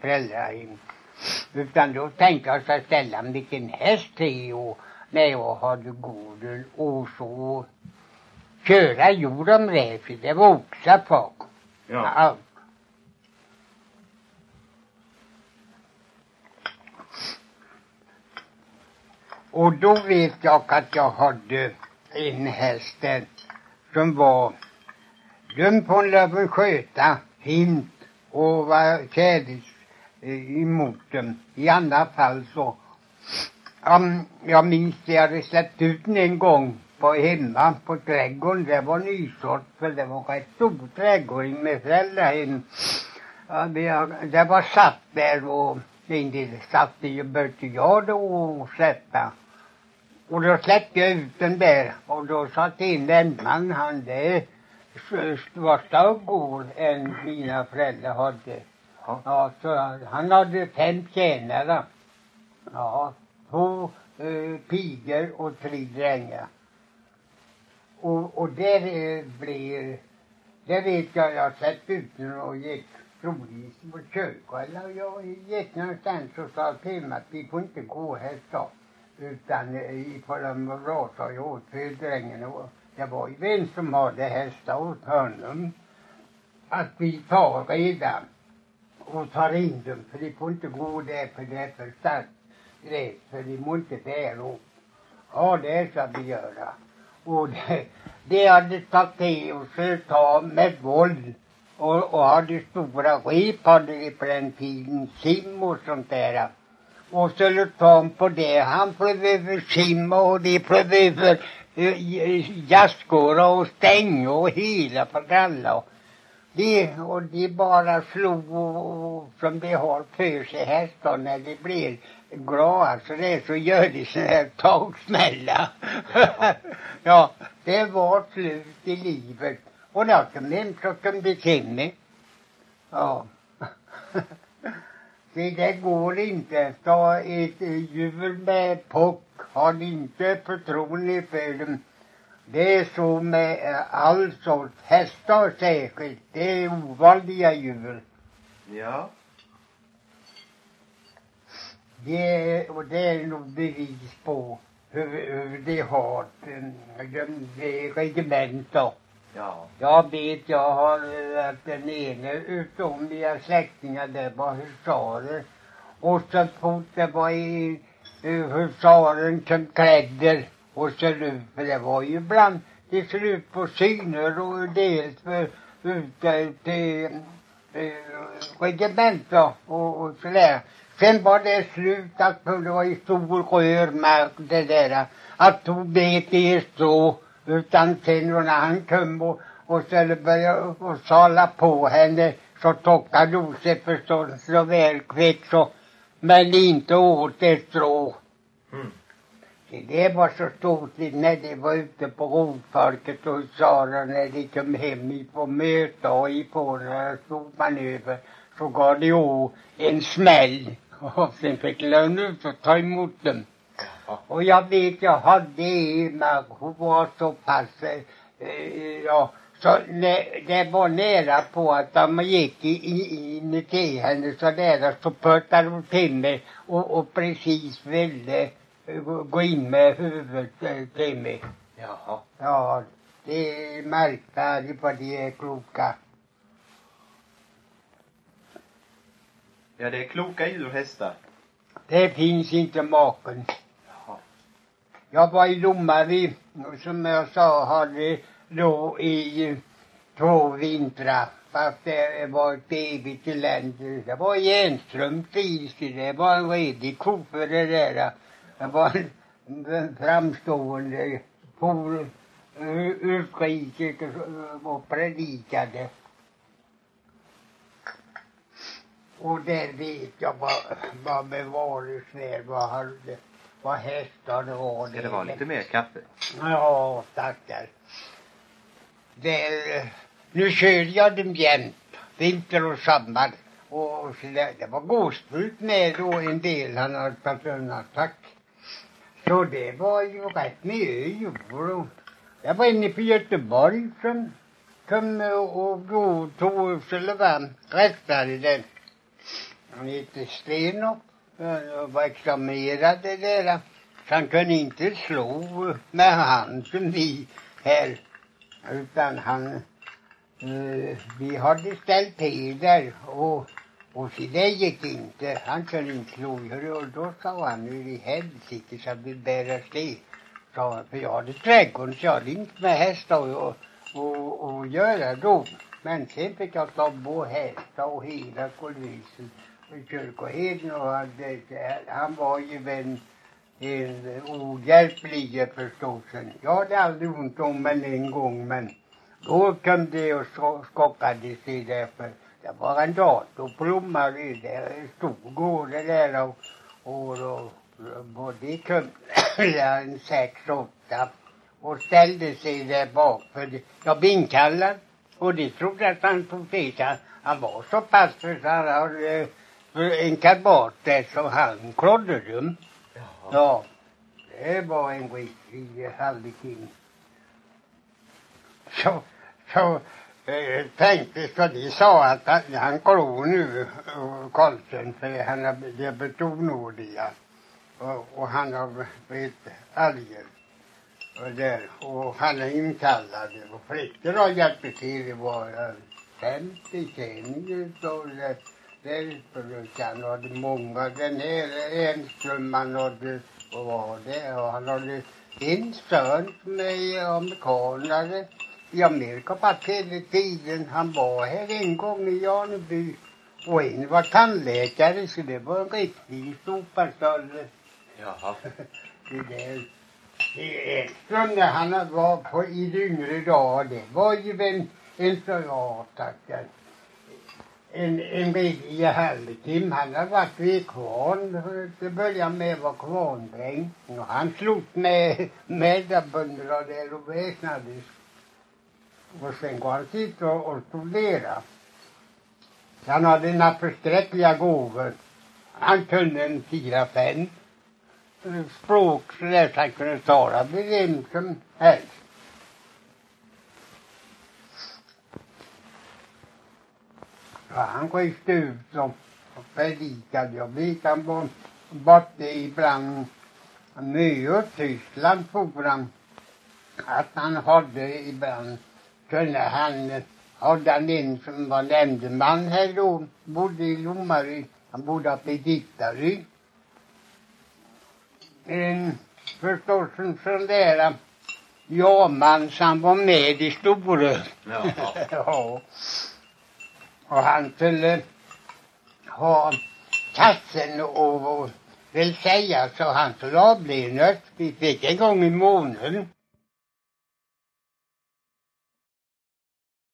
föräldrahem. Utan då tänkte jag så ställa vilken häst det är och när jag hade gården och så köra jorden med för det var också på. Ja. Och då vet jag att jag hade en häst som var dömd på en löven sköta fint och var kärleks emot dem. I andra fall så jag minns det, jag hade släppt ut den en gång på hemma på trädgården. Det var nysått för det var rätt stor trädgård med föräldrahem. Ja, det var satt där och en del satt i och började jag då och släppa. Och då släppte jag ut den där och då satt in den man han det var större gård än mina föräldrar hade. Ja, så han hade 5 tjänare. Ja, 2 pigor och 3 drängar. Och där blir, det vet jag sett ut och gick troligtvis på köket. Eller jag gick någonstans och sa till mig att vi får inte gå här så. Utan för de rasar ju åt för drängen. Det var ju vem som hade hästar åt honom. Att vi tar redan. Och tar in dem, för de får inte gå där för det är för starkt gräs, för de må inte där och ja, det ska vi göra. Och det hade tagit till och så ta med våld och hade stora rep hade de på den tiden, sim och sånt där. Och så lade de på det, han blev över simma och de blev över jaskor och stäng och hela på alla. De bara slog och som de har för sig hästar när det blir glada så det så gör de sån här tagsmälla. Ja, det var slut i livet. Och då kom de så kom de till mig. Ja. Det går inte. Ta ett hjul med pock. Har inte förtroende för dem. Det är så med all sorts hästar säkert. Det är ovanliga djur. Ja. Det är nog bevis på hur de har de regementer. Ja. Jag vet, jag har att den ene utom mina släktingar det var husarer. Och så fort det var i husaren som klädde. Och så för det var ju ibland det slut på syner och dels för ute till regementer och sådär. Sen var det slut att det var i stor rörmark det där. Att tog bet i strå utan sen när han kom och så började och sala på henne så tockade hon sig förstås så väl kvick så men inte åt det strå. Det var så stort när de var ute på rovfolket och Sara när de kom hem på möte och i på när stod man över så gav de en smäll och sen fick lön ut och ta emot dem. Och jag vet jag hade Emma, hon var så pass ja så det var nära på att de gick in till henne så där så pöttade de till mig och precis ville gå in med huvudet till mig. Jaha. Ja, det är märkvärdigt vad de är kloka. Ja, det är kloka djurhästar. Det finns inte maken. Jaha. Jag var i Lommavi, som jag sa, hade då i 2 vintrar. Fast det var ett evigt elände. Det var Järnström pris, det var en redig ko för det där. Det var en framstående for utrikes och predikade. Och där vet jag vad bevaresvär vad hästar det var. Ska det vara lite mer kaffe? Ja, tackar. Nu körde jag dem jämt, vinter och sommar. Och så där, det var gåsbruk med då en del han hade tagit tack. Så det var ju rätt mycket jord. Jag var inne på Göteborg som kom och tog skulle vara rättade den. Han hette Stenop och var examinerad det där. Så han kunde inte slå med hand som vi här. Utan han, vi hade ställt där och så det gick inte. Han kunde inte slå. Och då sa han nu i helsike så vi bära det. Så, för jag hade trädgården så jag hade inte med hästar och göra då. Men sen fick jag ta på hästar och hela kolvisen i kyrkoheden och han var ju en ohjälplig förstås. Jag hade aldrig ont om men en gång, men då kom det och skockade sig därför. Det var en datorplommar i det stod gård där och det kom en 6-8 och ställde sig där bak för jag binkallade. Och det trodde att han tog sig. Han var så pass för han hade en kabat där så han klodde dem. Ja, det var en riktig halvking. Så tänkte så de sa att han går nu Karlsson för han har betonodiga och han har blivit alger. Och han är inkallad och flickor har hjälpt till. Det var 50 tjänster så det han hade många. Den här Enström han hade, vad var det? Och han hade en son som är amerikanare i Amerika på hela tiden. Han var här en gång i Janeby och en var tandläkare så det var en riktig superstad. Jaha. Det där. Enström när han var på i yngre dag, det var ju en soldat. En riktig halvtim. Han har varit vid kvarn. Det började med att vara kvarndräng. Och han slog med medarbönder och där och väsnades. Och sen går han hit och studerade. Han hade en förskräckliga gåvor. Han kunde en 4-5 språk så där så han kunde tala med vem som helst. Ja, han reste ut och predikade. Jag vet han var borta ibland Mö och Tyskland for han. Att han hade ibland kunde han hade han en som var nämndeman här då. Bodde i Lommary. Han bodde uppe i Dittaryd. En förstås en sån där man som var med i Storö. Ja. Och han skulle ha kassen och vill säga så han skulle avbli nött. Vi fick en gång i månaden.